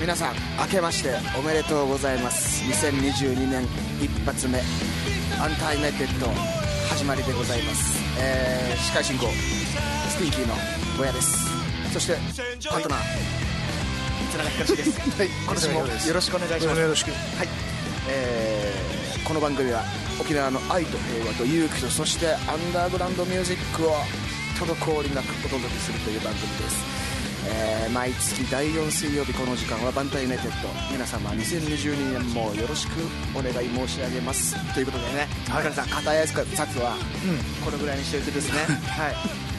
皆さん明けましておめでとうございます。2022年一発目アンターユナイテッド始まりでございます。司会進行スティンキーのぼやです。そしてパートナー綱田ひかしです、はい、今年もよろしくお願いします。 よろしく、 はい。この番組は沖縄の愛と平和と勇気と、そしてアンダーグラウンドミュージックを滞りなくお届けするという番組です。毎月第4水曜日この時間はバンタユナイテッド、皆様2022年もよろしくお願い申し上げますということでね、はい、皆さん片や札はこのぐらいにしておいてですね、はい、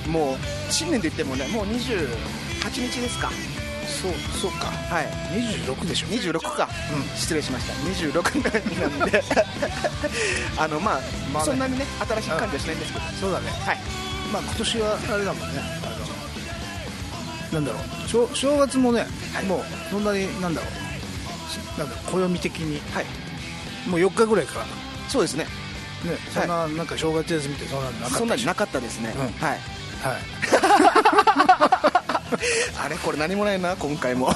もう新年といってもね、もう28日ですか。 そうか、 はい、 26でしょ。 26か、失礼しました。26なんでまあ、そんなにね新しい感じはしないんですけど、 そうだね、 はい。 まあ今年はあれだもんね、なんだろう、正月もね、はい、もうそんなになんだろう、暦的に、はい、もう4日ぐらいから。 そうですね。 そんな、はい、なんか正月休みってそんなになかったですね。 はいはいあれこれ何もないな今回も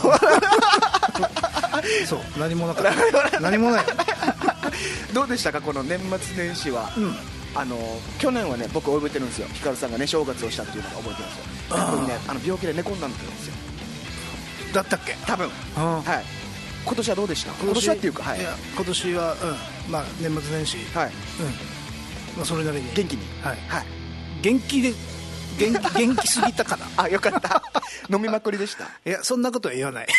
そう何もなかった何もないどうでしたかこの年末年始は。去年はね僕覚えてるんですよ。ヒカルさんがね正月をしたっていうのが覚えてるんですよ。僕ね病気で寝込んだんですよ。 だったっけ多分。はい。今年はどうでした。今年はっていうか、はい、 いや今年は、まあ年末年始、はい、まあ、それなりに元気に、はいはい、 元気すぎたかなあ、よかった飲みまくりでした。 いやそんなことは言わない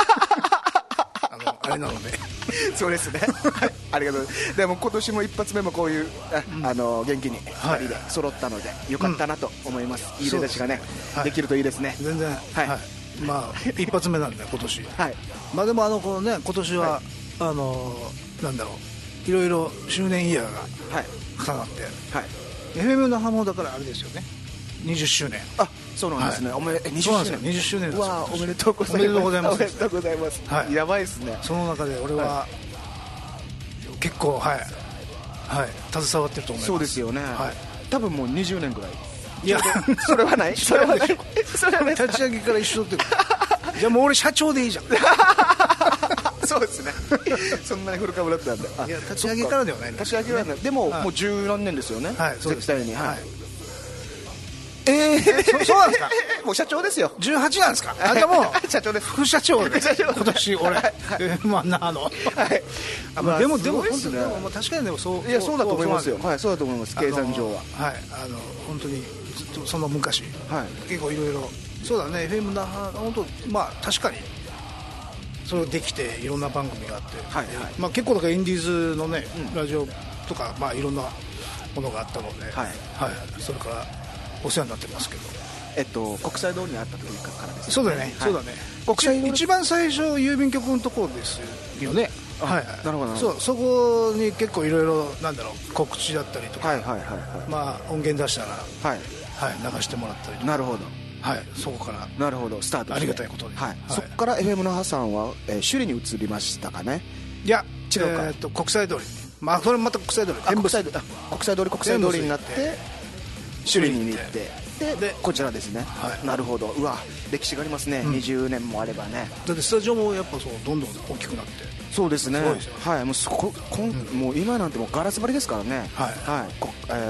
あれなのでそうですねありがとう。でも今年も一発目もこういう元気に2人で揃ったのでよかったなと思います。いい出だしがね、できるといいですね。 全然、はい、まあ一発目なんで今年はい。 まあでもこのね今年は、なんだろう、いろいろ周年イヤーが重なって、はい、FM 那覇もだからあれですよね、20周年。 あ、そうなんですね。おめで20周年。 20周年です。 わあ、おめでとうございます。おめでとうございます。おめでとうございます。はい。やばいですね。 その中で俺は結構はい携わってると思います。 そうですよね。はい。多分もう20年ぐらい。 いやそれはない。それはない。 立ち上げから一緒ってじゃあもう俺社長でいいじゃんそうですね。そんなに古株だったんだ。 いや立ち上げからではない。 立ち上げからでももう十何年ですよね。はい。絶対に。はい。 そうなんですか。 もう社長ですよ。 18なんですか。じゃあもう社長です。 副社長で今年俺まあでも本当に確かにでもそう。 いやそうだと思いますよ。はい、そうだと思います。計算上は。 はい、本当にその昔結構いろいろそうだね。 FM 那覇本当まあ確かにそれできていろんな番組があって、まあ結構だからインディーズのねラジオとかまあいろんなものがあったので、はい、それからお世話になってますけど、 国際通りにあったというからですね。 そうだね、そうだね。国際一番最初郵便局のところですよね。はい、なるほど。そこに結構いろいろなんだろう告知だったりとか、まあ音源出したら流してもらったりとか。 なるほど。 はい、そこからなるほどスタートして、 ありがたいことで、 そこから FM 那覇さんは首里に移りましたかね。いや違うか、国際通り、まあそれまた国際通り、 国際通りになって首里に行ってでこちらですね。なるほど。うわ歴史がありますね。20年もあればね。 だってスタジオもやっぱそうどんどん大きくなって。 そうですね。はい、もう今なんてもうガラス張りですからね。はい、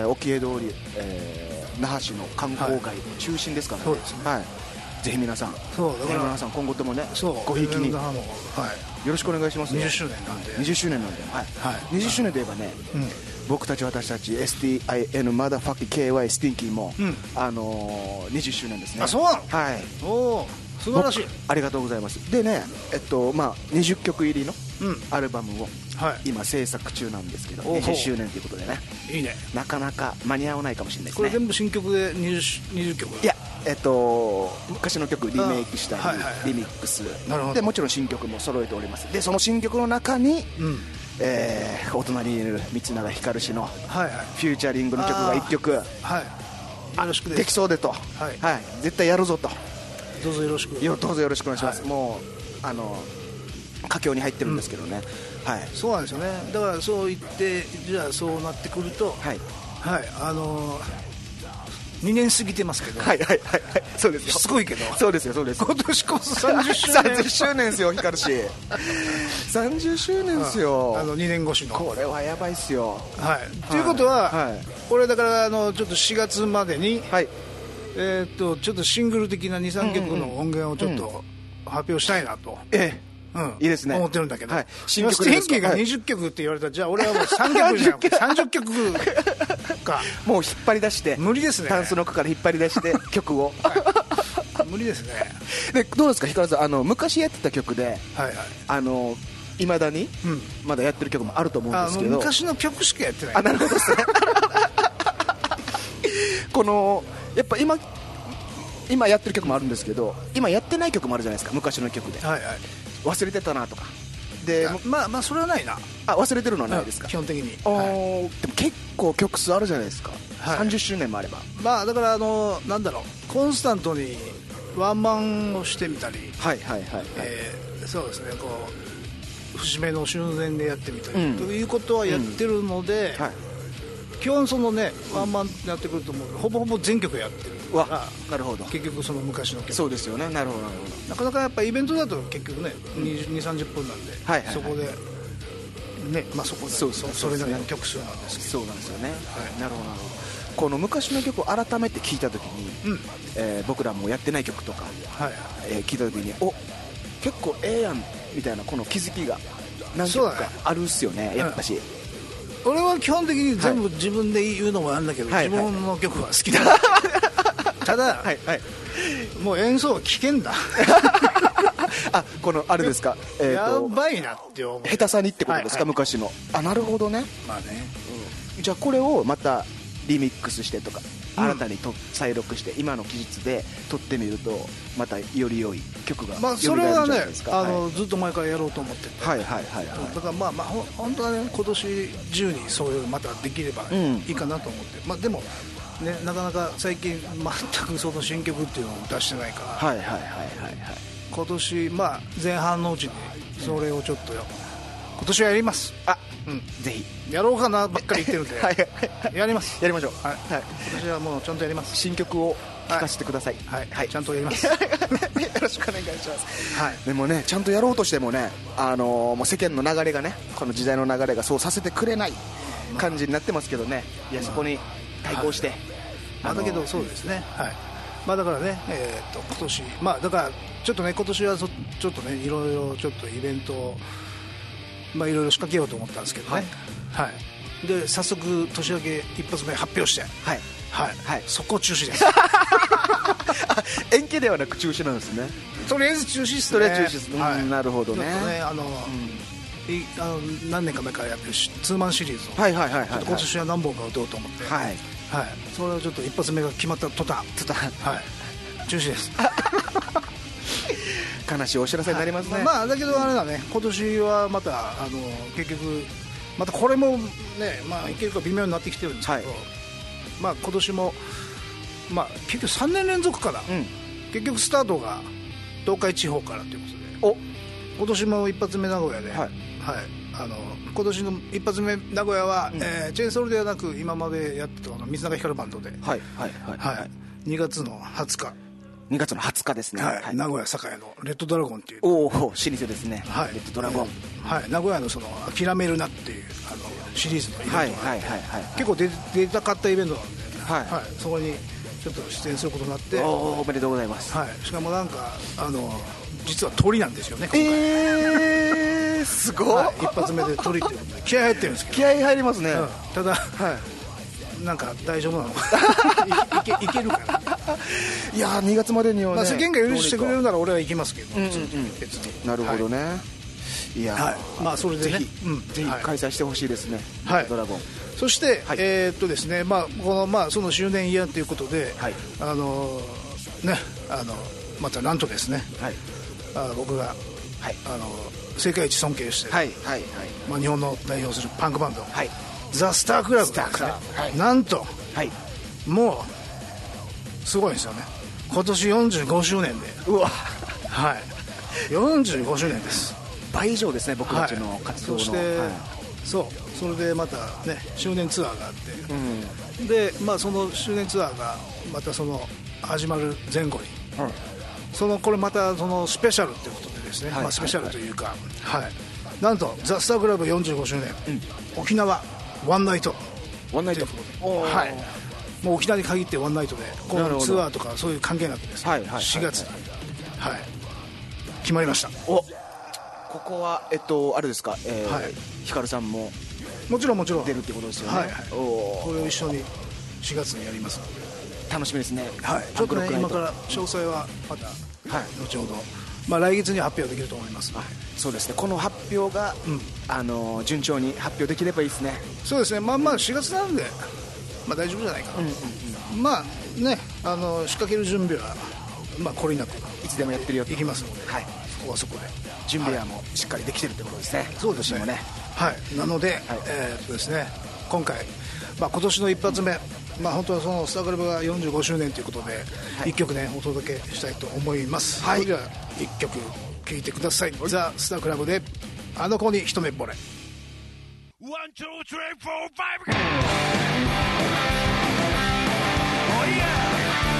沖江通り、那覇市の観光街中心ですからね。そうですね。はい、ぜひ皆さん、皆さん今後ともねごひいきによろしくお願いします。 20周年なんで。 20周年なんで、20周年といえばね、私たち STIN マダファキ KY スティンキーも20周年ですね。 あ、そうなの。 はい。 おお、素晴らしい。 ありがとうございます。でね、まあ20曲入りのアルバムを今制作中なんですけど、20周年ということでね。いいね。なかなか間に合わないかもしれないですね。 これ全部新曲で20曲。 いや、昔の曲リメイクしたりリミックスで、もちろん新曲も揃えております。でその新曲の中に、お隣にいる三永ひかる氏のフューチャリングの曲が1曲できそうでと、絶対やるぞと。 どうぞよろしく。 どうぞよろしくお願いします。もう佳境に入ってるんですけどね。 そうなんですよね。だからそう言ってじゃあそうなってくると、 2年過ぎてますけど、 はいはいはい、そうですよ、 しつこいけど、 そうですよそうです、 今年こそ30周年 30周年ですよ、ヒカル氏30周年ですよ、 2年越しの、 これはやばいっすよ。 はい、ということは、はい、これだからちょっと4月までに、はい、ちょっとシングル的な 2,3 曲の音源をちょっと発表したいなと、 いいですね、 思ってるんだけど、 はい、 新曲ですか、が20曲って言われたら、じゃあ俺はもう3曲じゃん30曲かもう引っ張り出して、 無理ですね、 タンスの奥から引っ張り出して曲を、 はい、無理ですね。 でどうですか、ヒカルさん、昔やってた曲で、はいはい、いまだに、まだやってる曲もあると思うんですけど、 昔の曲しかやってない。 なるほどですねこのやっぱ今やってる曲もあるんですけど、今やってない曲もあるじゃないですか、昔の曲で、はいはい、忘れてたなとかで、 まあそれはないな、 忘れてるのはないですか、 基本的に、 はい、でも結構曲数あるじゃないですか、はい、30周年もあれば、 まあだからなんだろう、コンスタントにワンマンをしてみたり、 はいはいはい、 そうですね、こう節目の瞬前でやってみたり、ということはやってるので、はい、基本そのね、ワンマンやってくるとほぼほぼ全曲やってるから、 なるほど、 結局その昔の曲、 そうですよね、なるほどなるほど、 なかなかやっぱイベントだと結局ね、20-30分なんで、はいはいはい、そこでね、まあそこでそれなりの曲数なんですけど、 そうなんですよね、はい、なるほどなるほど。この昔の曲を改めて聴いたときに、僕らもやってない曲とか、聴いたときに、結構やんみたいな、この気づきが何曲かあるっすよね、やっぱし。 俺は基本的に全部自分で言うのもあるんだけど、自分の曲は好きだただ、はいはい、もう演奏は危険だこのあれですか、 やばいなって思う、 下手さにってことですか、はいはい、昔の。なるほどね、 まあね、 じゃあこれをまたリミックスしてとか、新たに再録して今の技術で撮ってみるとまたより良い曲が蘇るんじゃないですか。 それはね、ずっと前からやろうと思ってて、はいはいはいはい、だからまあ本当はね、今年中にそういうまたできればいいかなと思って、まあでもね、なかなか最近全くその新曲っていうのを出してないから、はいはいはいはい、今年まあ前半のうちにそれをちょっと今年はやります。 ぜひやろうかなばっかり言ってるんで、はい、やります、 やりましょう、はい、 私はもうちゃんとやります。 新曲を聴かせてください、 はいはい、ちゃんとやりますよろしくお願いします、はい、でもね、ちゃんとやろうとしてもね、もう世間の流れがね、この時代の流れがそうさせてくれない感じになってますけどね、いやそこに対抗して、 だけどそうですね、はい、まあだからね、今年、まあだからちょっとね、今年はちょっとね、いろいろちょっとイベントをまあいろいろ仕掛けようと思ったんですけどね、はい、で早速年明け一発目発表して、はいはいはい、速攻中止です延期ではなく中止なんですね。 とりあえず中止ですね。とりあえず中止ですね、 はい、なるほどね。 何年か前からやってるツーマンシリーズを、はいはいはいはい、今年は何本か打とうと思って、はいはい、それをちょっと一発目が決まった途端、はい、中止です悲しいお知らせになりますね。 まあだけどあれだね、今年はまた結局またこれもね、まあいけるか微妙になってきてるんですけど、まあ今年もまあ結局3年連続かな、結局スタートが東海地方からということで、今年も一発目名古屋で、はい、今年の一発目名古屋は、チェーンソールではなく今までやってた水永光バンドで、はいはいはいはい、2月の20日 2月の20日ですね、 はいはい、名古屋栄のレッドドラゴンっていう、 老舗ですね、はい、レッドドラゴン、 はい、名古屋のその諦めるなっていうシリーズのイベントがあって、結構出たかったイベントなんで、はいはい、そこにちょっと出演することになって、 おめでとうございます、 はい、しかもなんか実は鳥なんですよね、今回。 すごい、 はい、一発目で鳥っていうことで気合入ってるんですけど、 気合入りますね、 ただ、なんか大丈夫なのかいけるかな。 いや2月までにはね、 世間が許してくれるなら俺は行きますけど、別に。なるほどね、いや、 まあそれでね、 ぜひ開催してほしいですね、ドラゴン。 そしてですね、まあこのまあその周年イヤーということで、ね、またなんとですね、僕が世界一尊敬して、まあ日本の代表するパンクバンド、ザ・スタークラブがですね、なんともうすごいんですよね、今年45周年で、45周年です。 倍以上ですね、僕たちの活動の。 そしてそうそれでまたね周年ツアーがあって、でまあその周年ツアーがまたその始まる前後に、これまたそのスペシャルということでですね、まあ、スペシャルというか、なんとザ・スタークラブ45周年、沖縄ワンナイトワンナイト、 はい、もう沖縄に限ってワンナイトでこのツアーとかそういう関係なくですね、4月に、決まりました。 ここはあれですか、ヒカルさんももちろん出るってことですよね。 これを一緒に4月にやりますので楽しみですね。 ちょっとね今から詳細はまた後ほど、まあ、来月に発表できると思います。 そうですね、この発表が、順調に発表できればいいですね。 そうですね、まあ4月なので、まあ、大丈夫じゃないかな、まあね仕掛ける準備は、まあ、これなくいつでもやってるよといきますので、そこはそこで準備はもうしっかりできてるってことですね。 そうですね、なので、ですね、今回、まあ、今年の一発目、まあ、本当はそのスタークラブが45周年ということで、1曲ねお届けしたいと思います。それでは1曲聴いてください。ザ・スタークラブであの子に一目惚れ。1, 2, 3, 4, 5 Oh yeah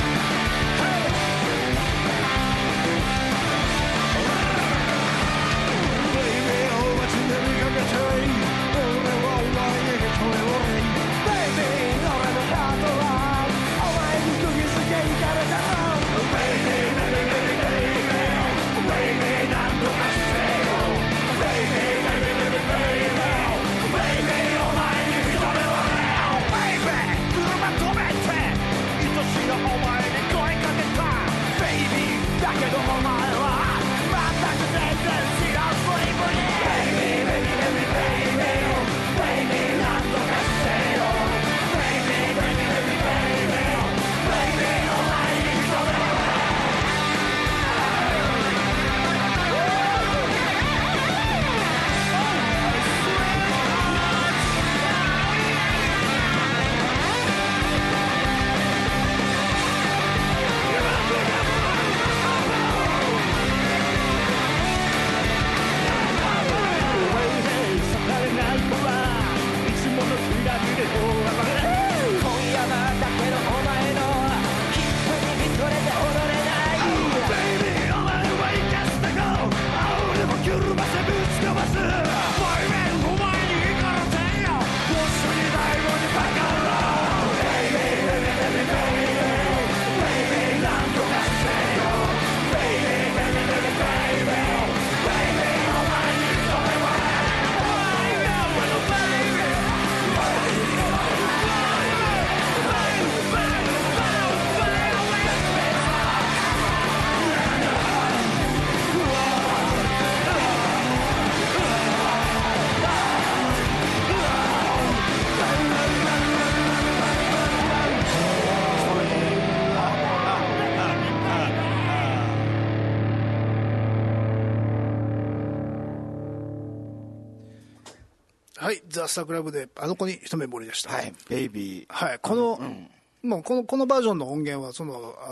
ザ・スタークラブであの子に一目惚れでした。 ベイビー。この、もうこのバージョンの音源は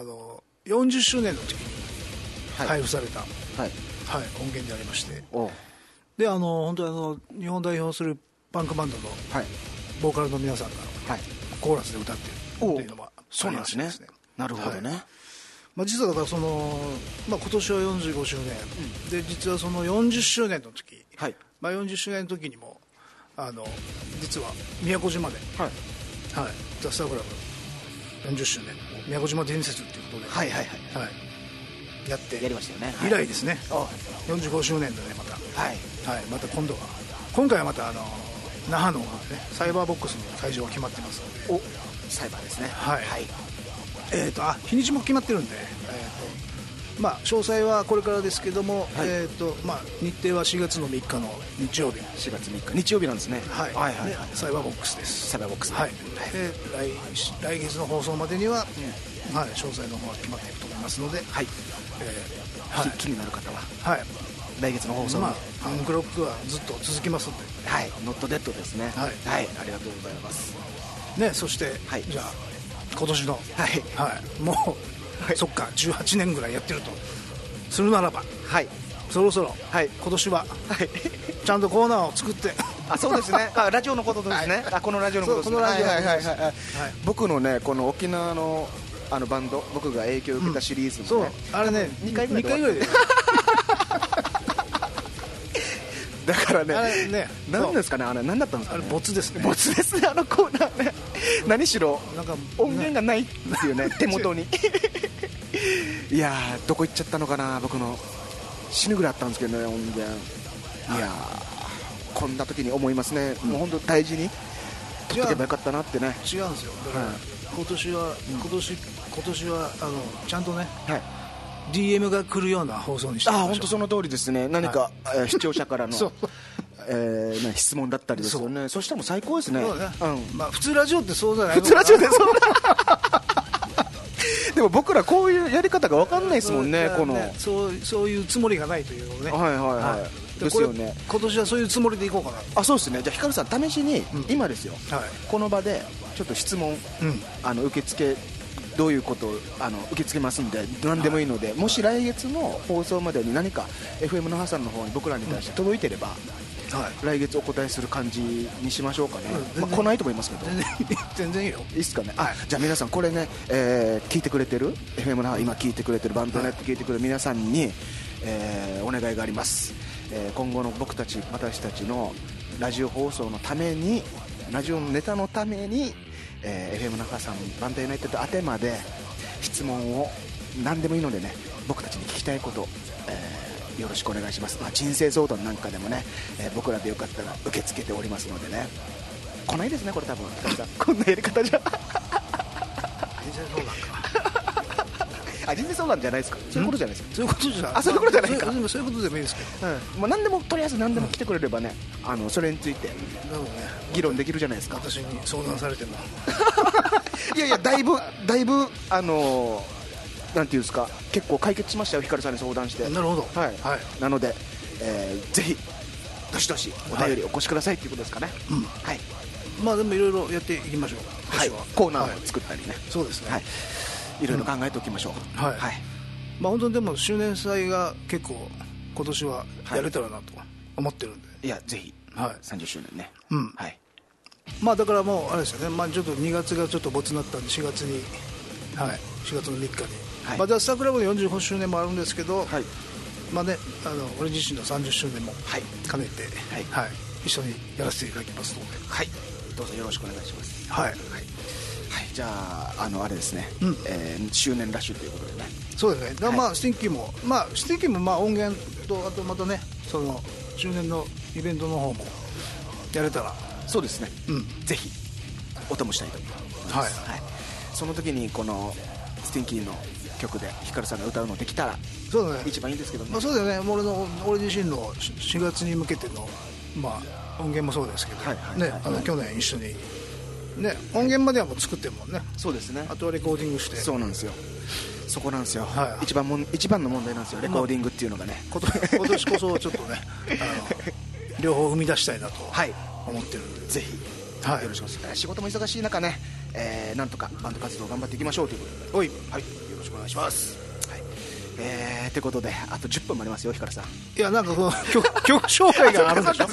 40周年の時に配布された、音源でありまして、で本当に日本代表するパンクバンドのボーカルの皆さんがコーラスで歌っているというのもそうなんですね。なるほどね。 まあ、実はだからまあ、今年は45周年、で実はその40周年の時、まあ、40周年の時にも実は宮古島で、ザ・スタークラブ40周年宮古島伝説ということで、やってやりましたよね。 以来ですね。45周年でねまた、また今回はまた那覇の、サイバーボックスの会場が決まってますので、 サイバーですね。 日にちも決まってるんで、まあ、詳細はこれからですけども、まあ、日程は4月の3日の日曜日。 4月3日日曜日なんですね。 サイバーボックスです。 サイバーボックス、 で来月の放送までには、詳細の方は決まっていくと思いますので、 気になる方は、来月の放送も、 パンクロックはずっと続きますので、 ノットデッドですね。ありがとうございますね。そして、じゃあ今年の、もうそっか18年ぐらいやってるとするならば、そろそろ、今年は、ちゃんとコーナーを作ってそうですね。ラジオのことですね。このラジオのことですね。僕のね、この沖縄のバンド、僕が影響を受けたシリーズのね、 あれね、 2回ぐらいでだからね、何ですかね、何だったんですかね。 ボツですね。 ボツですね、コーナーね。何しろ音源がないっていうね、手元に。いやー、どこ行っちゃったのかな、僕の。死ぬぐらいあったんですけどね、音源。いやー、こんな時に思いますね。もう本当大事に取っとけばよかったなってね。 違うんですよ。だから今年はちゃんとね、DM が来るような放送にしてみましょう。 本当その通りですね。何か視聴者からの質問だったりですよね。そしたらもう最高ですね。 普通ラジオってそうじゃないの。 普通ラジオでそうでも僕らこういうやり方が分かんないですもんね。 そういうつもりがないというのね。 ですよね。 今年はそういうつもりでいこうかな。 そうですね。じゃあヒカルさん、試しに今ですよ、この場でちょっと質問、受付どういうことを受け付けますんで、何でもいいので、もし来月の放送までに何か FM 那覇さんの方に僕らに対して届いてれば、来月お答えする感じにしましょうかね。来ないと思いますけど全然いいよ。 いいっすかね。じゃあ皆さん、これね、聞いてくれてる FM 那覇、今聞いてくれてるバンドネット聞いてくれる皆さんに、お願いがあります。今後の私たちのラジオ放送のために、ラジオのネタのために、FM 那覇さんバンドユナイテッド宛てまで質問を何でもいいのでね、僕たちに聞きたいこと、よろしくお願いします。人生相談なんかでもね、僕らでよかったら受け付けておりますのでね。来ないですね、これ多分こんなやり方じゃ。 人生相談か。 人生相談じゃないですか。そういうことじゃないですか。 そういうことじゃそういうことじゃないか。 そういうことでもいいですけど、 何でもとりあえず何でも来てくれればね、それについて議論できるじゃないですか。 私に相談されてもいやだいぶなんていうんですか、結構解決しましたよ、ヒカルさんに相談して。 なるほど。 なので、ぜひどしどしお便りお越しくださいということですかね。 でもいろいろやっていきましょう。 コーナーを作ったりね。 そうですね。 いろいろ考えておきましょう。 本当にでも周年祭が結構今年はやれたらなと思ってるんで。 いや、ぜひ30周年ね。 だからもうあれですよね。ちょっと2月がちょっとボツになったんで4月の3日に。スタークラブの45周年もあるんですけど、俺自身の30周年も兼ねて、一緒にやらせていただきますので、 どうぞよろしくお願いします。じゃああれですね、周年ラッシュということでね。 そうですね。スティンキーも音源と、あとまたね、その周年のイベントの方もやれたら。 そうですね。ぜひお供したいと思います。その時にこのスティンキーの曲でヒカルさんが歌うのできたら一番いいんですけどね。 そうだよね。俺自身の4月に向けての音源もそうですけどね、去年一緒にね、音源まではもう作ってるもんね。 そうですね。 あとはレコーディングして。 そうなんですよ。そこなんですよ。一番の問題なんですよ、レコーディングっていうのがね。 今年こそちょっとね両方生み出したいなと思ってるんで、 ぜひよろしくお願いします。仕事も忙しい中ね、なんとかバンド活動頑張っていきましょうということで、よろしくお願いします。ということで、あと10分もありますよ、ヒカルさん。 いや、なんか曲紹介があるんでしょ。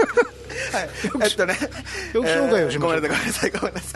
曲紹介をしましょう。 ごめんなさい。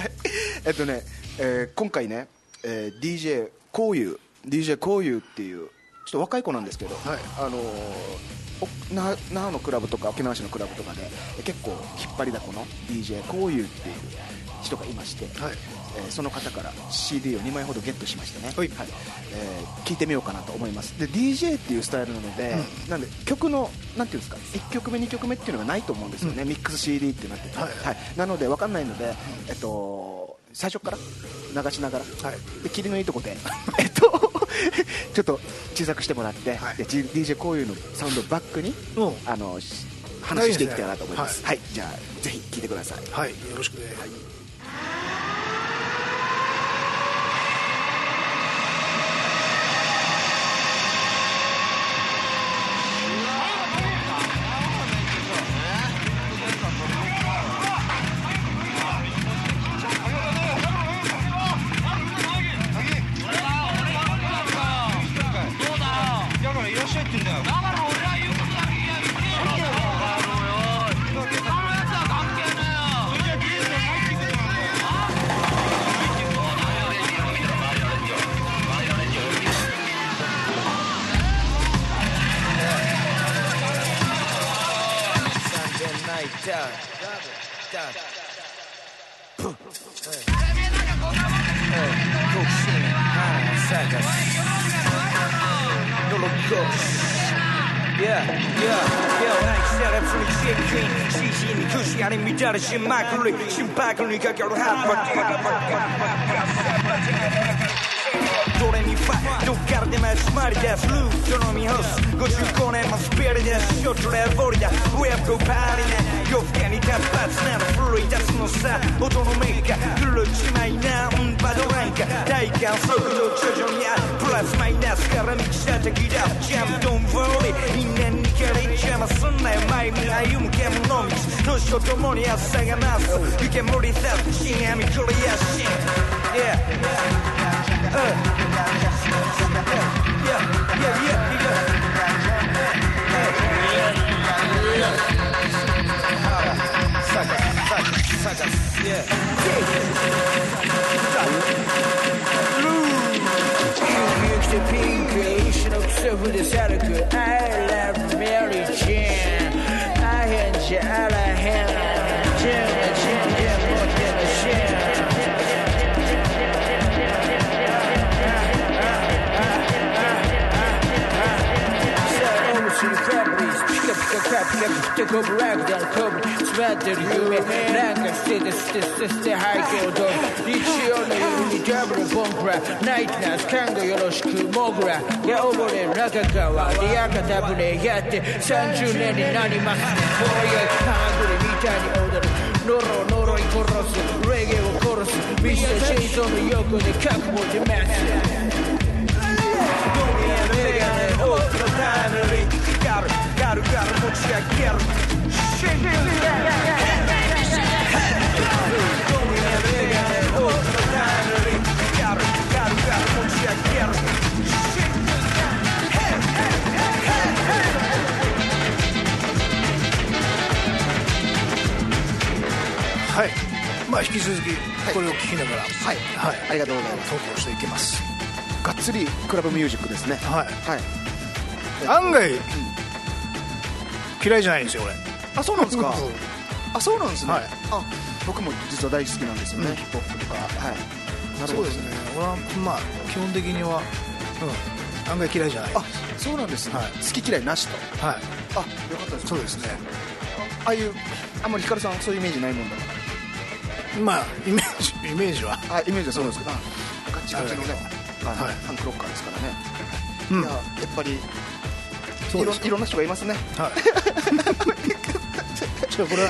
今回ね、DJ コウユっていうちょっと若い子なんですけど、那覇のクラブとか沖縄市のクラブとかで結構引っ張りだこの DJ コウユっていう人がいまして、その方から CD を2枚ほどゲットしましてね、聞いてみようかなと思います。で DJ っていうスタイルなので、なんで曲のなんていうんですか、1曲目2曲目っていうのがないと思うんですよね、ミックス CD ってなってて、なので分かんないので、最初から流しながら、で切りのいいとこでちょっと小さくしてもらって、で DJ コウユのサウンドをバックに話していきたいなと思います。じゃあぜひ聴いてください。 よろしくね。 だから俺は言うことだけやる。 ドレミファどっからでも集まりだフルートのみ干す55年もスピリだショットレボリだウェブコパーリね夜更けに活発なの奮い出すのさ音のメーカーフルちまいなバドランカ体感速度徐々にアッププラスマイナスから満ちた敵だジャムドンフォーリー因縁にから邪魔すんなよ前に歩む獣道年とともに朝がなす湯煙立つ深夜見クリアシン Yeah Pink, she looks so good as I love Mary Jane. I had you out of hand. Jim, more than a shame. Take over ragdown cover sweater youなんかして背景をどう日曜の夜にダブルボンクラナイトナース看護よろしくモグラや溺れ中川で屋形船やって30年になりますねこういうハマグリみたいに踊るノロに殺すレゲエを殺すミスターチェイソーの横で覚悟でマスメガネ多くのタイムリーガル持ち上げるシングルはい、まあ引き続きこれを聞きながら、 はい、はい、ありがとうございます。 投稿していきます。 がっつりクラブミュージックですね。 はい、はい、案外、嫌いじゃないんですよ俺。 あ、そうなんですか。あ、そうなんですね。 はい、 あ、僕も実は大好きなんですよね、ヒップホップとか。はい、 なるほど。そうですね。俺はまあ基本的には、案外嫌いじゃない。 あ、そうなんですね。好き嫌いなしと。はい。あ、よかったです。 そうですね。 ああいうあんまりヒカルさんそういうイメージないもんだから。 まあイメージは。 あ、イメージはそうですけど。ガチガチのね、ファンクロッカーですからね。いや、やっぱり。いろんな人がいますね。はい。 これは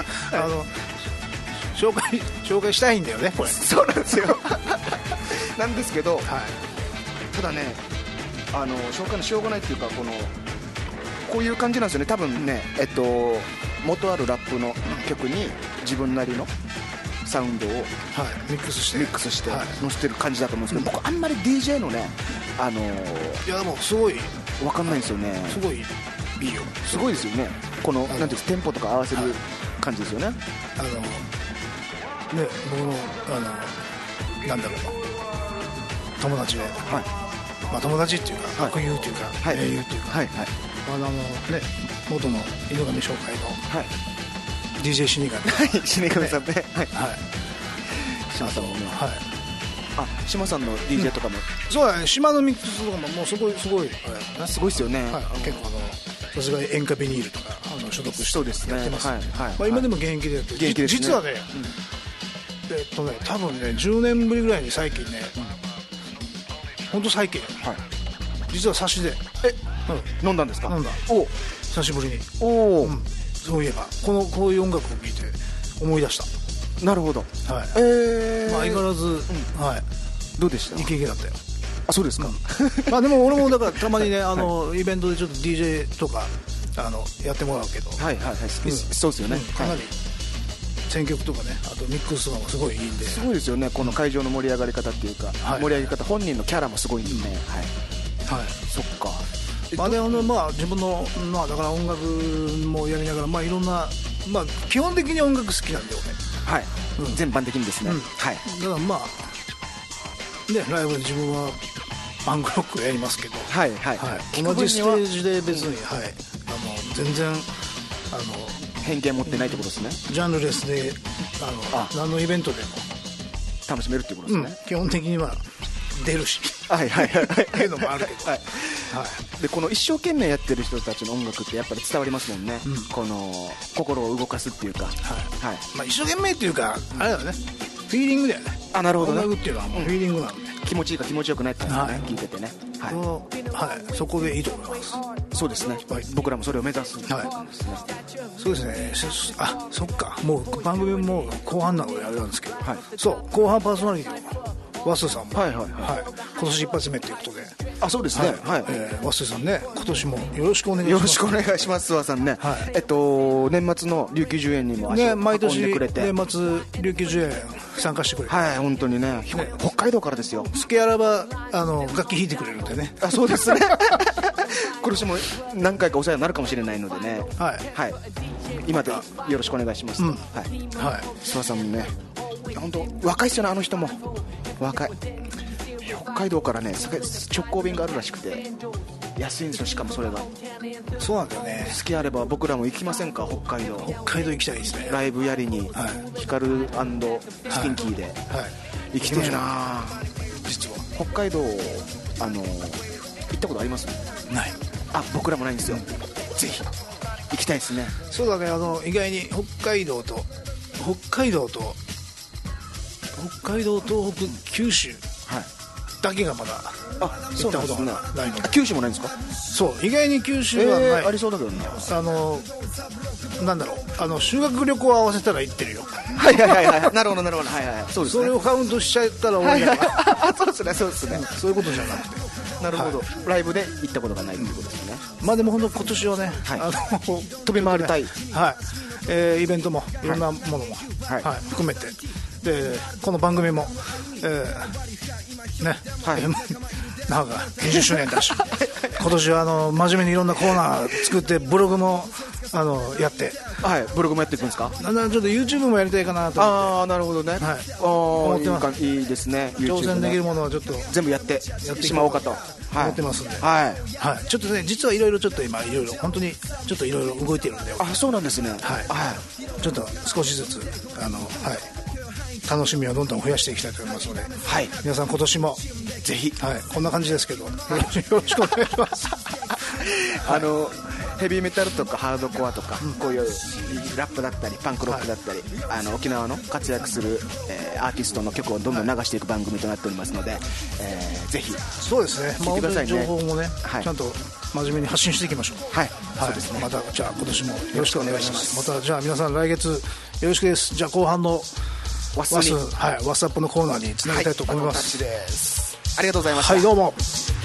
紹介したいんだよねこれ。 そうなんですよ。なんですけど、ただね、紹介のしようがないっていうかこういう感じなんですよね。多分ね、元あるラップの曲に自分なりのサウンドをミックスして載せてる感じだと思うんですけど、僕あんまり DJ のねいやでもすごい分かんないんですよね。 すごいいいよ。 すごいですよね。このなんていうんですか、テンポとか合わせる感じですよね。 ね、僕のなんだろう友達で、まあ友達っていうか悪友っていうか盟友っていうか、ね、元の犬神商会の DJ 死神死神さんね。はい。島さんもね。はい。あ、島さんの DJ とかも。 そうだね。島のミックスとかももうすごいすごいですよね。 結構さすがに塩化ビニールとか所属してやってます。まあ今でも現役でやってる。実はね、多分ね10年ぶりぐらいに最近ね、本当最近、実は差しで飲んだんですか。 飲んだ。お、久しぶりに。おお。そういえばこういう音楽を聴いて思い出した。 なるほど。 はい。まあ相変わらず、はい。 どうでした。 イケイケだったよ。 あ、そうですか。 まあでも俺もだからたまにねイベントでちょっと DJ とかやってもらうけど。 はいはいはい。そうですよね。 かなり選曲とかね、あとミックスとかもすごいいいんで。 すごいですよね。この会場の盛り上がり方っていうか、盛り上げ方、本人のキャラもすごいんでね。はい。そっか。 まあでまあ自分のだから音楽もやりながらいろんな基本的に音楽好きなんだよね。 はい。全般的にですね。はい。 だからね、ライブで自分はパンクロックやりますけど、同じステージで別に全然偏見持ってないってことですね。 ジャンルレスで何のイベントでも楽しめるっていうことですね、 基本的には出るしはいはいはいっていうのもあるけど、はいでこの一生懸命やってる人たちの音楽ってやっぱり伝わりますもんね、この心を動かすっていうか、 一生懸命っていうかあれだよね、フィーリングだよね。 なるほどね。 音楽っていうのはもうフィーリングなんで、 気持ちいいか気持ちよくないか、聞いててね、 そこでいいと思います。 そうですね、僕らもそれを目指すんですね、 そうですね。そっか、もう番組も後半なのであれなんですけど、そう後半パーソナリティのワッスーさんも、今年一発目ということで、 そうですね、 ワッスーさんね、今年もよろしくお願いします。 よろしくお願いします。諏訪さんね、年末の琉球10円にも足を運んでくれて、 毎年年末琉球10円参加してくれて、 本当にね、北海道からですよ。 スケアラバ楽器弾いてくれるんでね。 そうですね今年も何回かお世話になるかもしれないのでね、今でよろしくお願いします。諏訪さんもね、本当若いっすよね、あの人も若い。北海道からね直行便があるらしくて安いんですよ。しかもそれがそうなんだよね。 好きあれば僕らも行きませんか。北海道行きたいですね。 ライブやりに、ヒカル&スティンキーで、行きたいな。実は北海道行ったことあります？ ない。 僕らもないんですよ。ぜひ行きたいですね。 そうだね、意外に北海道と東北九州だけがまだ行ったことがないので。 九州もないんですか？そう、 意外に九州はない、 ありそうだけどね。 なんだろう、修学旅行合わせたら行ってるよ。 なるほどなるほど、そうですね。 それをカウントしちゃったら終わりだからそうですね、 そういうことじゃなくて、 なるほど、ライブで行ったことがないということですね。 でも本当今年はね、 飛び回りたい、 イベントもいろんなものも含めて、でこの番組もなんか20周年だし今年は真面目にいろんなコーナー作って、ブログもやって、 ブログもやっていくんですか？ ちょっと YouTube もやりたいかなと思って。 なるほどね、 思ってます。 いいですね。 挑戦できるものはちょっと全部やってしまおうかと思ってますんで、ちょっとね、実はいろいろ今本当にちょっといろいろ動いてるんで。 そうなんですね。 ちょっと少しずつ楽しみをどんどん増やしていきたいと思いますので、皆さん今年もぜひ、こんな感じですけどよろしくお願いしますヘビーメタルとかハードコアとか、こういうラップだったりパンクロックだったり、沖縄の活躍する、アーティストの曲をどんどん流していく番組となっておりますので、ぜひそうですね、 聞いてくださいね。 情報もね、ちゃんと真面目に発信していきましょう。そうですね。またじゃあ今年もよろしくお願いします。またじゃあ皆さん来月よろしくです。じゃあ後半のワッスアップのコーナーにつなげたいと思います。 ありがとうございました。 どうも。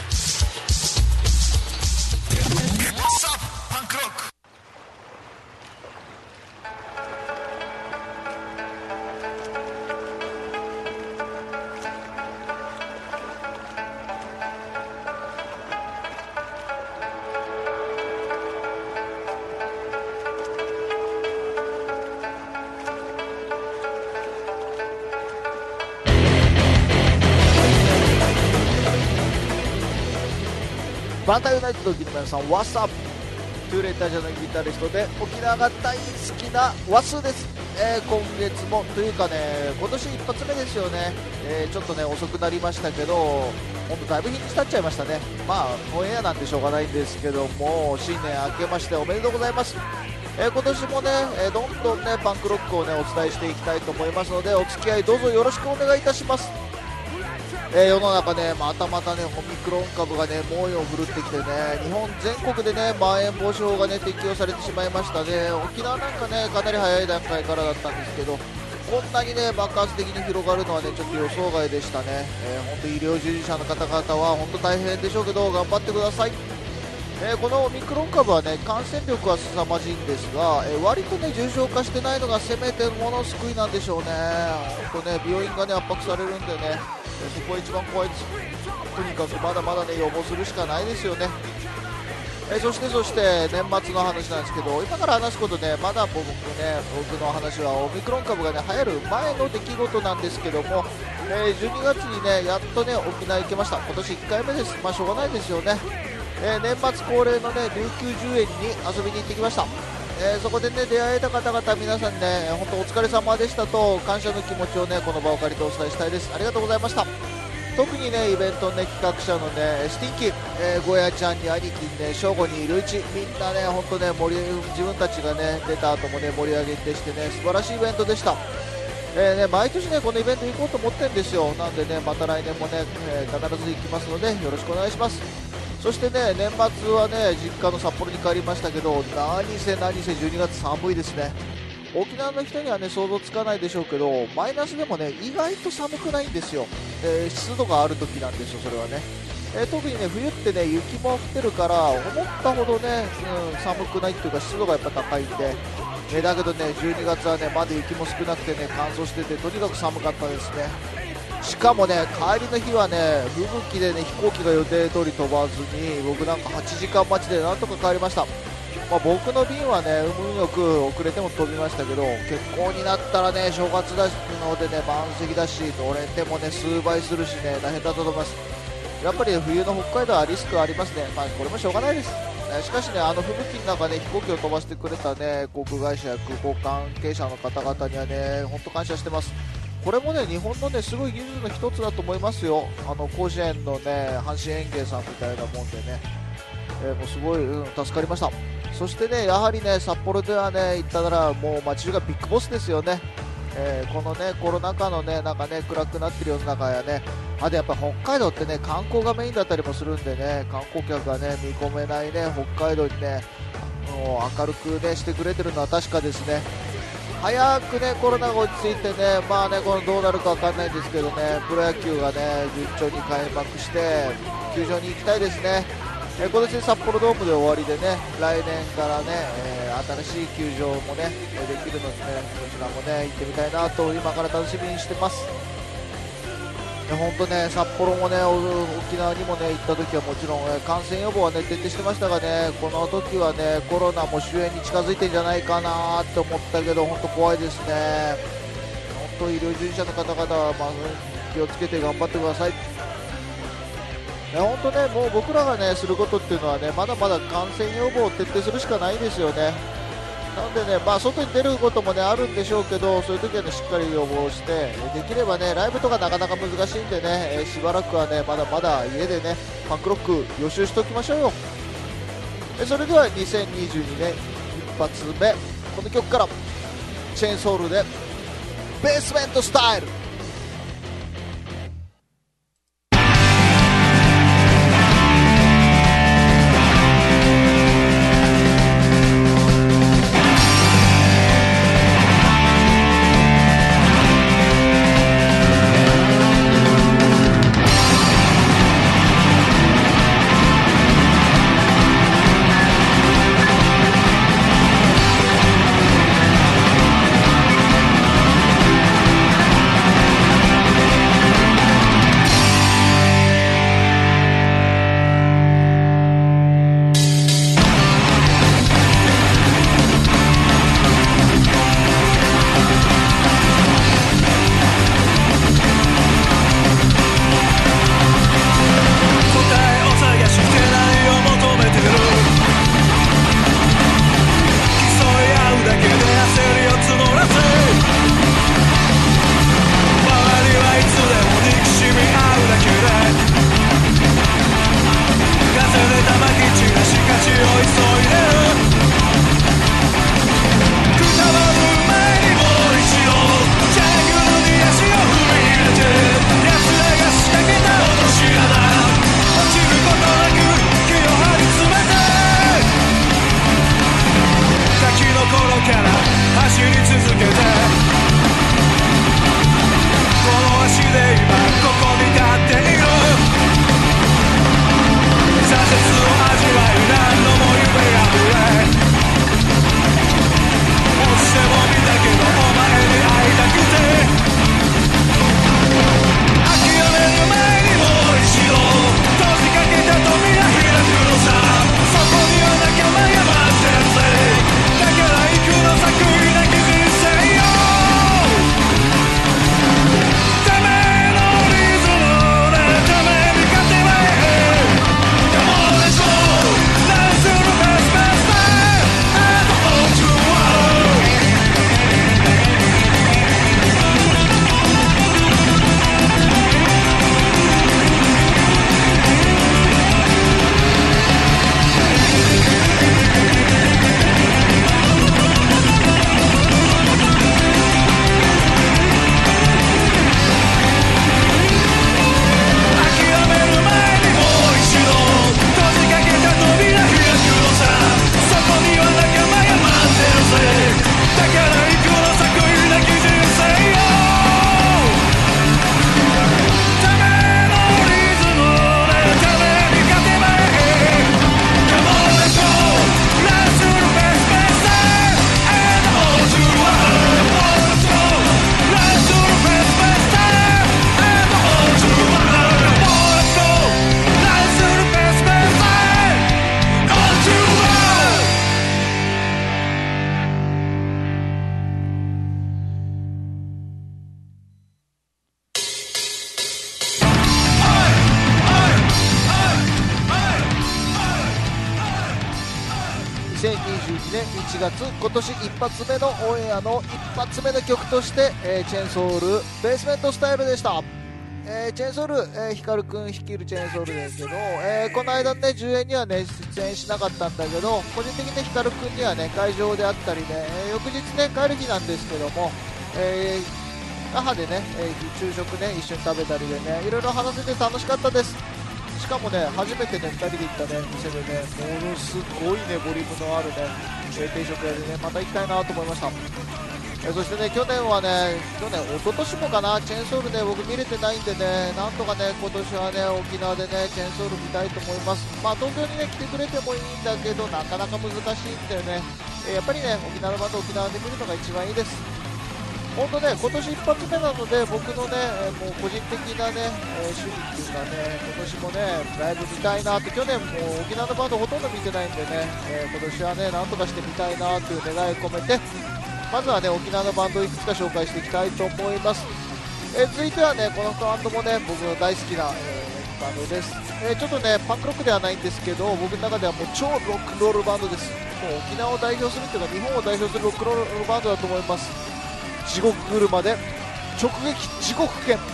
バンダユナイテッドの皆さん、ワッサップトゥーレイタージャーのギタリストで沖縄が大好きなワスです。今月もというかね、今年一発目ですよね。ちょっとね遅くなりましたけど、本当だいぶ日にち経っちゃいましたね。オンエアなんてしょうがないんですけども、新年明けましておめでとうございます。今年もね、どんどんねパンクロックをねお伝えしていきたいと思いますので、お付き合いどうぞよろしくお願いいたします。世の中ね、またね、オミクロン株がね、猛威を振るってきてね、日本全国でね、まん延防止法がね、適用されてしまいましたね。沖縄なんかね、かなり早い段階からだったんですけど、こんなにね、爆発的に広がるのはね、ちょっと予想外でしたね。本当医療従事者の方々は本当大変でしょうけど、頑張ってください。このオミクロン株はね、感染力は凄まじいんですが、割とね、重症化してないのがせめてもの救いなんでしょうね。本当ね、病院がね、圧迫されるんでね、そこが一番怖いです。とにかくまだまだね、予防するしかないですよね。そして年末の話なんですけど、今から話すことね、まだ僕の話はオミクロン株がね流行る前の出来事なんですけども、12月にねやっとね沖縄行けました。今年1回目です。しょうがないですよね。年末恒例のね琉球10円に遊びに行ってきました。 そこでね出会えた方々皆さんね本当お疲れ様でしたと感謝の気持ちをねこの場を借りてお伝えしたいです。ありがとうございました。特にねイベントの、ね、企画者のねスティンキー、ゴヤちゃんに兄貴にね正吾にいるうちみんなね本当ね自分たちがね出た後もね盛り上げてしてね素晴らしいイベントでした。毎年ねこのイベント行こうと思ってるんですよ。なんでねまた来年もね、必ず行きますのでよろしくお願いします。そしてね年末はね実家の札幌に帰りましたけど何せ12月寒いですね。沖縄の人にはね想像つかないでしょうけどマイナスでもね意外と寒くないんですよ。湿度がある時なんですよそれはね。特にね冬ってね雪も降ってるから思ったほどね、寒くないっていうか湿度がやっぱ高いんで、だけどね12月はねまだ雪も少なくてね乾燥しててとにかく寒かったですね。しかもね帰りの日はね吹雪でね飛行機が予定通り飛ばずに僕なんか8時間待ちでなんとか帰りました。僕の便はね運よく遅れても飛びましたけど欠航になったらね正月だしのでね満席だし乗れてもね数倍するしね大変だと思います。やっぱり冬の北海道はリスクありますね。これもしょうがないです。しかしね吹雪の中ね飛行機を飛ばしてくれたね航空会社や空港関係者の方々にはね本当感謝してます。これもね日本のねすごい技術の一つだと思いますよ。甲子園のね阪神園芸さんみたいなもんでね、もうすごい、助かりました。そしてねやはりね札幌ではね行ったらもう街中がビッグボスですよね。このねコロナ禍のねなんかね暗くなってる世の中やねでやっぱ北海道ってね観光がメインだったりもするんでね観光客がね見込めないね北海道にね明るくねしてくれてるのは確かですね。早くねコロナが落ち着いてねこのどうなるか分かんないんですけどねプロ野球がね順調に開幕して球場に行きたいですね。今年札幌ドームで終わりでね来年からね、新しい球場もねできるのでねこちらもね行ってみたいなと今から楽しみにしてます。本当ね札幌もね沖縄にもね行った時はもちろん、感染予防はね徹底してましたがねこの時はねコロナも終焉に近づいてんじゃないかなって思ったけど本当怖いですね。本当医療従事者の方々は、気をつけて頑張ってください。本当ねもう僕らがねすることっていうのはねまだまだ感染予防を徹底するしかないですよね。なのでね外に出ることもねあるんでしょうけどそういう時はねしっかり予防してできればねライブとかなかなか難しいんでね、しばらくはねまだまだ家でねパンクロック予習しておきましょうよ。それでは2022年一発目この曲からチェーンソウルでベースメントスタイル。 2022年1月今年一発目のオンエアの一発目の曲として、チェーンソールベースメントスタイルでした。チェーンソール、ヒカルくん率いるチェーンソールですけど、この間ね10円にはね出演しなかったんだけど、個人的にヒカルくんにはね会場であったりね、翌日ね帰る日なんですけども、那覇でね、昼食ね一緒に食べたりでね、いろいろ話せて楽しかったです。しかもね初めてね2人で行ったね店でね、ものすごいねボリュームのあるね、定食屋でねまた行きたいなと思いました。そしてね去年一昨年もかな、チェーンソールね僕見れてないんでね、なんとかね今年はね沖縄でねチェーンソール見たいと思います。まあ東京にね来てくれてもいいんだけどなかなか難しいんだよね。やっぱりね沖縄のバンド沖縄で見るのが一番いいです。本当ね今年一発目なので、僕のねもう個人的なね、趣味っていうかね、今年もねライブ見たいなって、去年も沖縄のバンドほとんど見てないんでね、今年はねなんとかして見たいなという願いを込めて、まずはね沖縄のバンドをいくつか紹介していきたいと思います。続いてはねこのバンドもね僕の大好きな、バンドです。ちょっとねパンクロックではないんですけど、僕の中ではもう超ロックンロールバンドです。もう沖縄を代表するというか日本を代表するロックンロールバンドだと思います。地獄車で直撃地獄圏。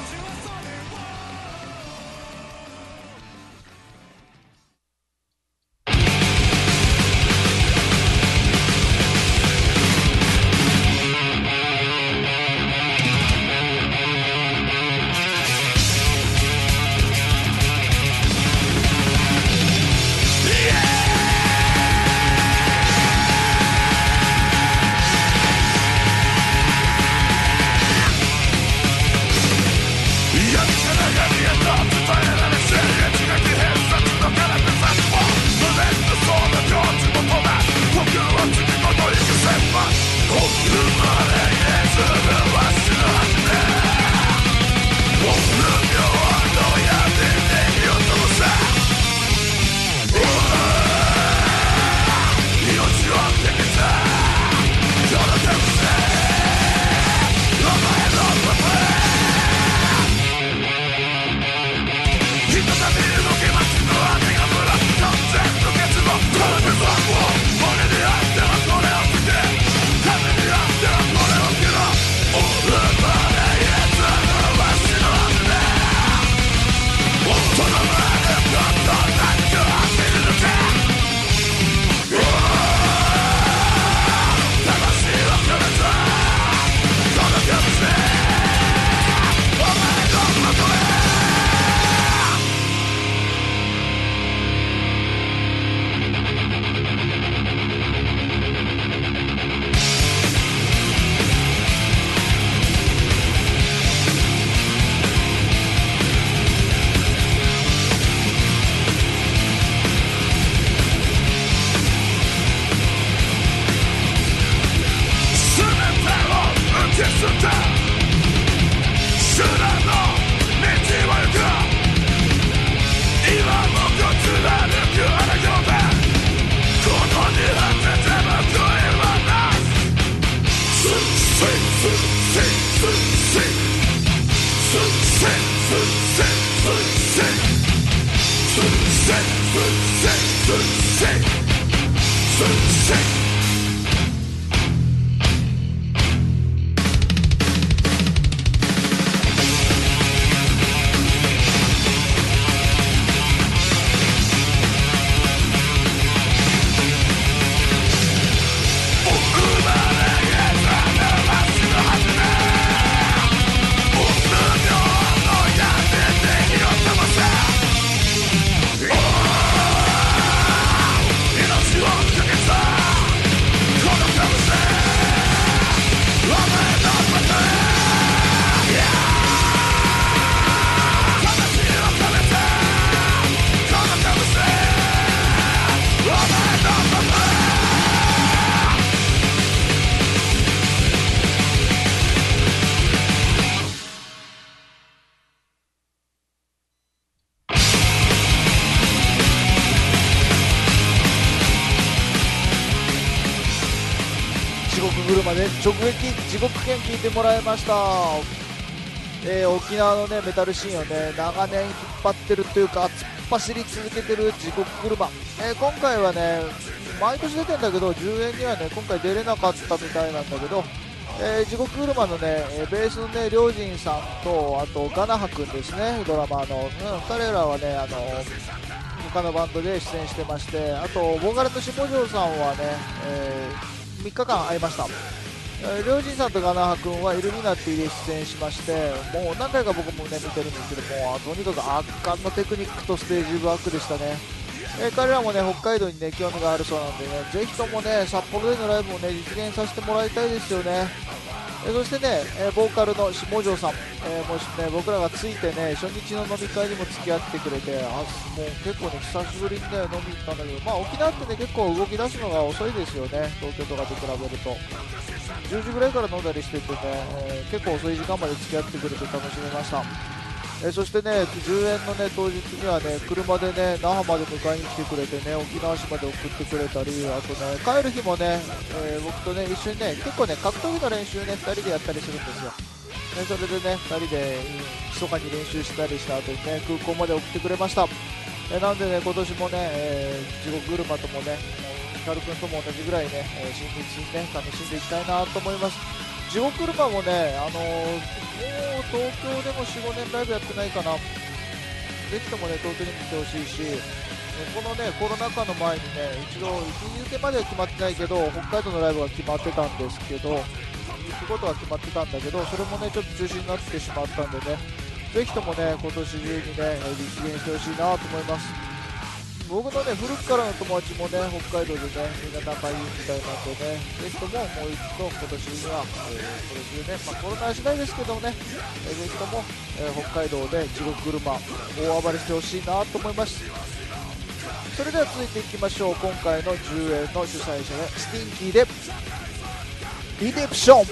車で直撃地獄圏聞いてもらいました。沖縄のねメタルシーンをね長年引っ張ってるというか突っ走り続けてる地獄車、今回はね毎年出てんだけど10円にはね今回出れなかったみたいなんだけど、地獄車のねベースのね良人さんとあとガナハ君ですね、ドラマーの、彼らはね他のバンドで出演してまして、あとボーカルの下條さんはね、3日間会いました。良人さんとガナハ君はイルミナティで出演しまして、もう何回か僕もね見てるんですけども、とにかく圧巻のテクニックとステージワークでしたね。彼らもね北海道にね興味があるそうなんでね、ぜひともね札幌でのライブをね実現させてもらいたいですよね。そしてね、ボーカルの下條さん、もしね僕らがついてね初日の飲み会にも付き合ってくれて、もう結構ね久しぶりにね飲みに行ったんだけど、沖縄ってね結構動き出すのが遅いですよね、東京とかと比べると。10時ぐらいから飲んだりしててね、結構遅い時間まで付き合ってくれて楽しめました。そしてね10円のね当日にはね車でね那覇まで迎えに来てくれてね沖縄市まで送ってくれたり、あとね帰る日もね、僕とね一緒にね結構ね格闘技の練習ね2人でやったりするんですよ。それでね2人で密かに練習したりした後にね空港まで送ってくれました。なのでね今年もね、地獄車ともねヒカル君とも同じぐらいね親密にね楽しんでいきたいなと思います。地獄車もね、もう東京でも 4,5 年ライブやってないかな。ぜひともね東京に来てほしいし、このねコロナ禍の前にね一度日付までは決まってないけど北海道のライブが決まってたんですけど、行くことは決まってたんだけど、それもねちょっと中止になってしまったんでね、ぜひともね今年中にね実現してほしいなと思います。僕のね古くからの友達もね北海道でねみんな仲いいみたいなんでね、ぜひとももう一度今年には、今年ね、コロナ次第ですけどね、ぜひとも、北海道で地獄車大暴れしてほしいなと思います。それでは続いていきましょう。今回の10円の主催者でスティンキーでリデプション。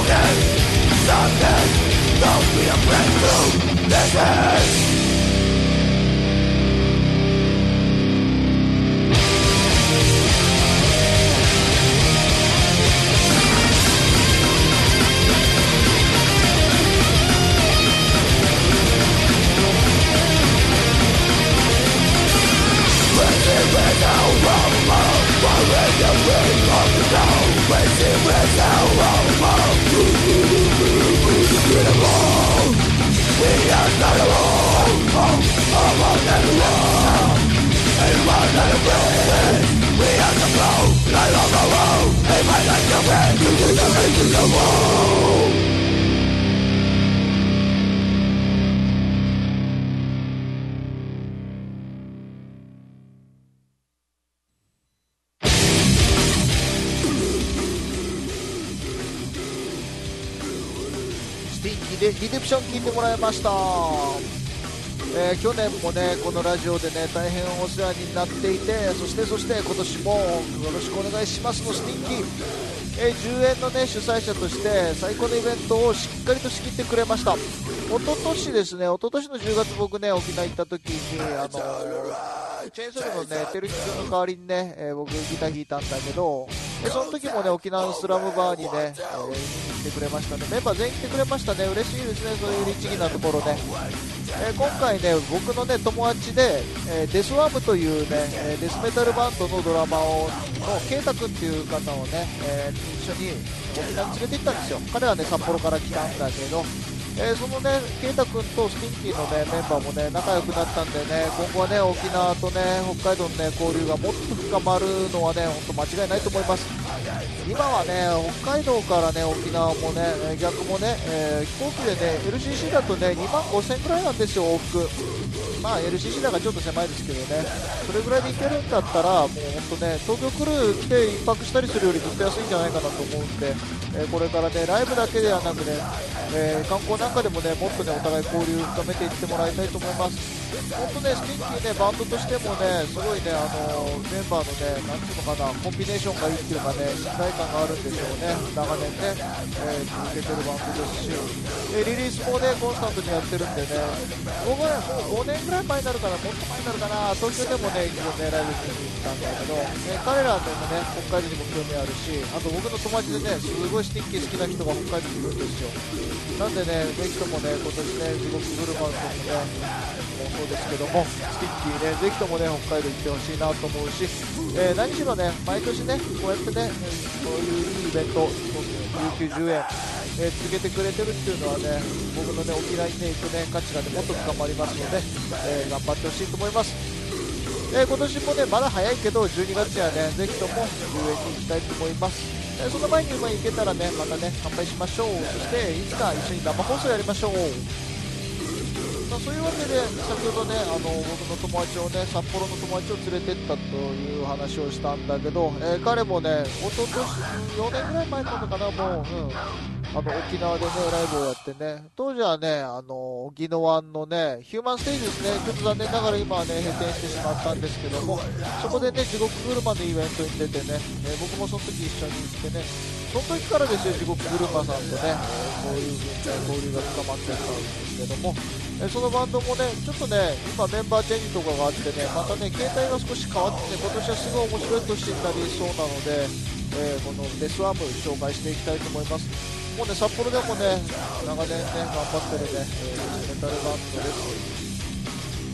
リデプション聞いてもらいました。去年もねこのラジオでね大変お世話になっていて、そして今年もよろしくお願いしますのスティンキー、10円のね主催者として最高のイベントをしっかりと仕切ってくれました。一昨年ですね、一昨年の10月僕ね沖縄行った時にチェーンソールのねテルヒ君の代わりにね、僕ギター弾いたんだけど、その時もね沖縄のスラムバーにね、見に来てくれましたね。メンバー全員来てくれましたね。嬉しいですね、そういう律儀なところね。今回ね僕のね友達で、デスワームというねデスメタルバンドのドラマーのケイタ君っていう方をね、一緒に沖縄に連れて行ったんですよ。彼はね札幌から来たんだけど、そのねケイタ君とスティンキーのねメンバーもね仲良くなったんでね、今後はね沖縄とね北海道のね交流がもっと深まるのはね本当間違いないと思います。今はね北海道からね沖縄もね逆もね、飛行機でね LCC だとね2万5000くらいなんですよ往復。まあ LCC だからちょっと狭いですけどね、それぐらいで行けるんだったらもう本当ね東京来て1泊したりするよりずっと安いんじゃないかなと思うんで、これからねライブだけではなくね、観光なんかでもねもっとねお互い交流を深めていってもらいたいと思います。本当ねスティンキーねバンドとしてもねすごいねメンバーのねなんていうのかなコンビネーションがいいっていうかね信頼感があるんでしょうね。長年ね、続けてるバンドですし、リリースもねコンスタントにやってるんでね、僕はねもう5年ぐらい前になるかな、もっと前になるかな、東京でもね一度ねライブ見に行ったんだけど、彼らでもね北海道にも興味あるし、あと僕の友達でねすごいスティンキー好きな人が北海道にいるんですよ。なんでねぜひともね今年ね地獄ブルマンともねもそうですけどもスティンキーねぜひともね北海道行ってほしいなと思うし、何しろね毎年ねこうやってねこういういいイベント19、10円、続けてくれてるっていうのはね僕のね沖縄にね行くね価値がねもっと深まりますので、頑張ってほしいと思います。今年もねまだ早いけど12月にはねぜひとも10円に行きたいと思います。その前に行けたらねまたね乾杯しましょう。そしていつか一緒に生放送やりましょう。そういうわけで先ほどね僕の友達をね札幌の友達を連れてったという話をしたんだけど、彼もね一昨年4年ぐらい前なのかな、もう、沖縄でねライブをやってね、当時はね宜野湾のねヒューマンステージですね、ちょっと残念ながら今はね閉店してしまったんですけども、そこでね地獄車のイベントに出てね、僕もその時一緒に行ってね、その時からですよ地獄車さんとね、そういう風に、交流が深まっていったんですけども、そのバンドもねちょっとね今メンバーチェンジとかがあってね、またね形態が少し変わってね今年はすごい面白い年になりそうなので、このデスアーム紹介していきたいと思います。もうね札幌でもね長年ね頑張ってるね、メタルバンドです。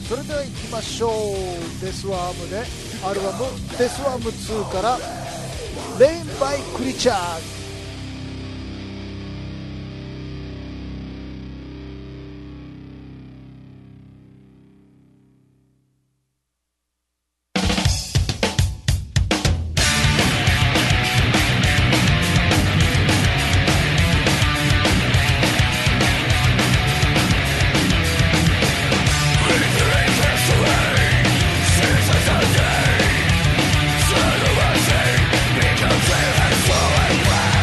それでは行きましょう。デスワームでアルバムデスワーム2からレインバイクリチャー。 Because they are so and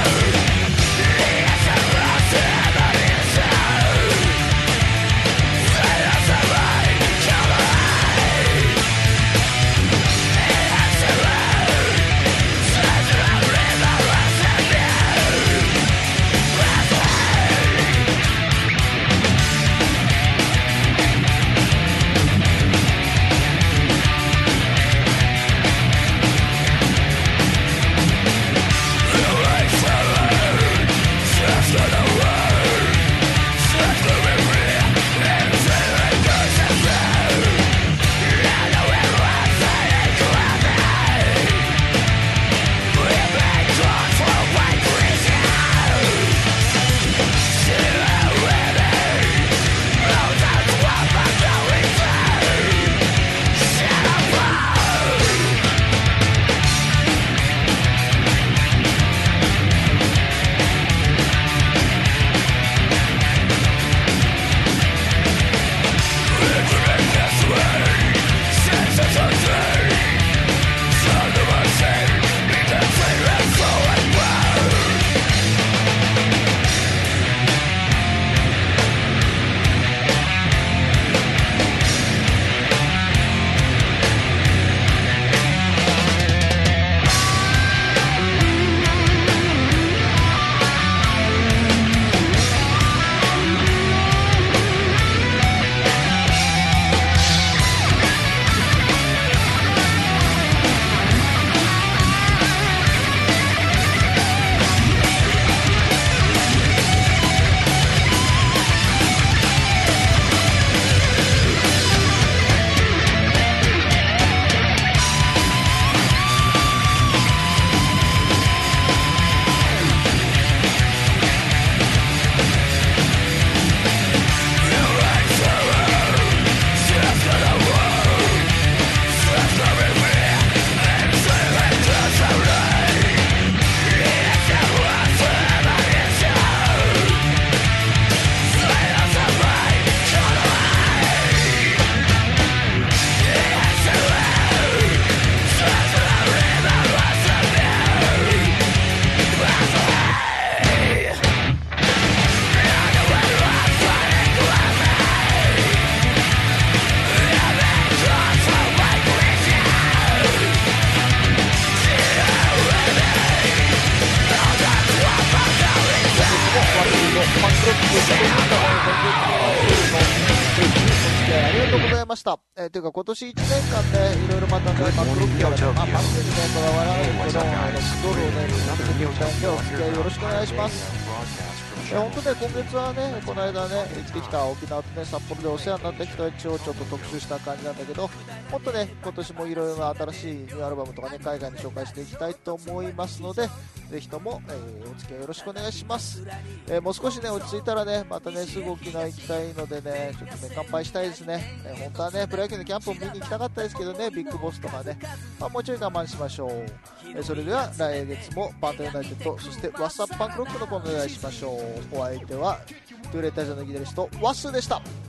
ありがとうございました。というか今年1年間ね、いろいろまたね、マックロックからね、バックにね、こだわらないけど、ドルをね、見ていきたいんで、お付き合いよろしくお願いします。本当ね、今月はね、この間ね、行ってきた沖縄とね、札幌でお世話になった人たちをちょっと特集した感じなんだけど、もっとね、今年もいろいろな新しいニューアルバムとかね、海外に紹介していきたいと思いますので、ぜひとも、お付き合いよろしくお願いします。もう少しね、落ち着いたらね、またね、すぐ沖縄行きたいのでね、ちょっとね、乾杯したいですね。本当はね、プロ野球のキャンプを見に行きたかったですけどね、ビッグボスとかね、もうちょい我慢しましょう。それでは来月もバンドユナイテッド、そしてワッサップパンクロックのコーナーお願いしましょう。お相手はトゥーレッタージャーのギタリストワッスーでした。